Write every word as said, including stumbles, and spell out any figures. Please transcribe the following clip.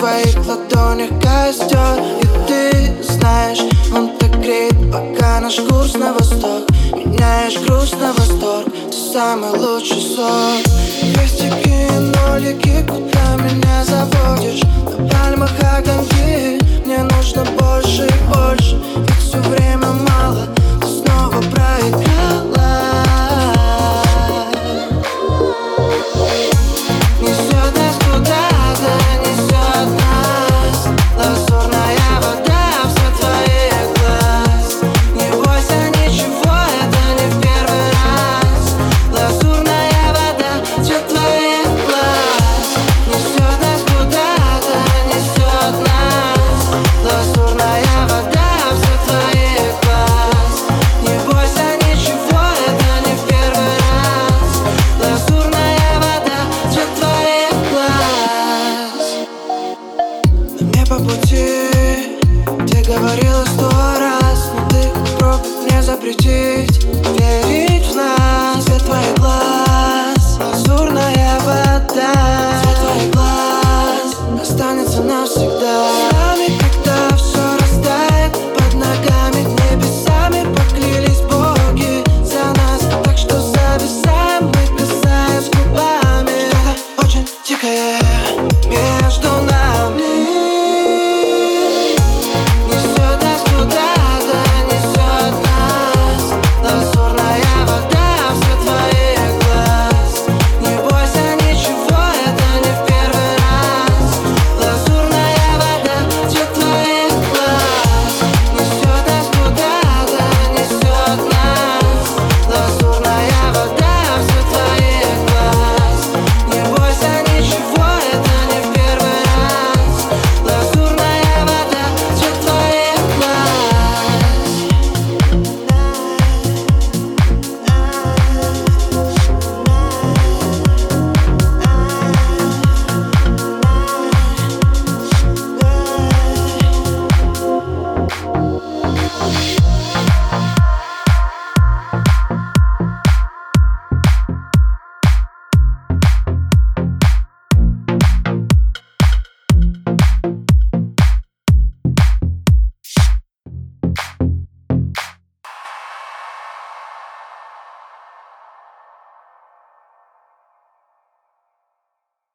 твоих ладонях костер. И ты знаешь, он так греет, пока наш курс на восток. Меняешь грусть на восторг, ты самый лучший сон. Крестики и нолики, куда меня заводишь? На пальмах огоньки, мне нужно больше и больше. Ведь все время мало, ты снова проиграешь.